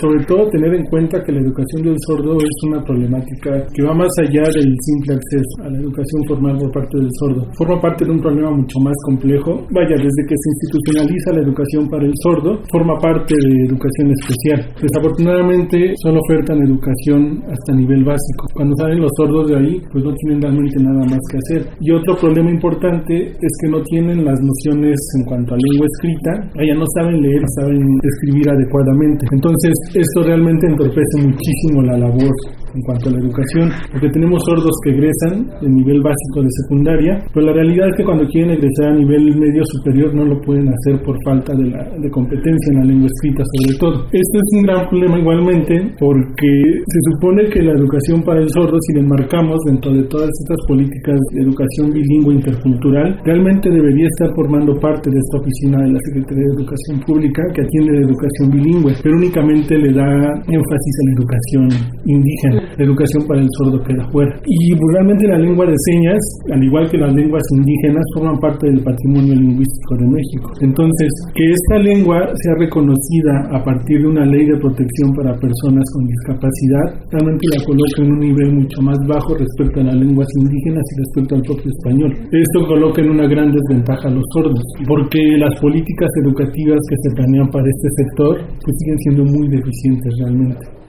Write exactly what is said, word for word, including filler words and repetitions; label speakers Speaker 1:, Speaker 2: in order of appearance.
Speaker 1: sobre todo tener en cuenta que la educación del sordo es una problemática que va más allá del simple acceso a la educación formal por parte del sordo. Forma parte de un problema mucho más complejo. Vaya, desde que se institucionaliza la educación para el sordo, forma parte de educación especial. Desafortunadamente, solo ofertan educación hasta nivel básico. Cuando salen los sordos de ahí, pues no tienen realmente nada más que hacer. Y otro problema importante es que no tienen las nociones en cuanto a lengua escrita. Allá no saben leer, no saben escribir adecuadamente. Entonces, esto realmente entorpece muchísimo la labor en cuanto a la educación, porque tenemos sordos que egresan de nivel básico de secundaria, pero la realidad es que cuando quieren egresar a nivel medio superior no lo pueden hacer por falta de, la, de competencia en la lengua escrita sobre todo. Esto es un gran problema igualmente, porque se supone que la educación para el sordo, si la enmarcamos dentro de todas estas políticas de educación bilingüe intercultural, realmente debería estar formando parte de esta oficina de la Secretaría de Educación Pública que atiende la educación bilingüe, pero únicamente le da énfasis a la educación indígena. La educación para el sordo queda fuera. Y realmente la lengua de señas, al igual que las lenguas indígenas, forman parte del patrimonio lingüístico de México. Entonces, que esta lengua sea reconocida a partir de una ley de protección para personas con discapacidad, realmente la coloca en un nivel mucho más bajo respecto a las lenguas indígenas y respecto al propio español. Esto coloca en una gran desventaja a los sordos, porque las políticas educativas que se planean para este sector pues siguen siendo muy deficientes realmente.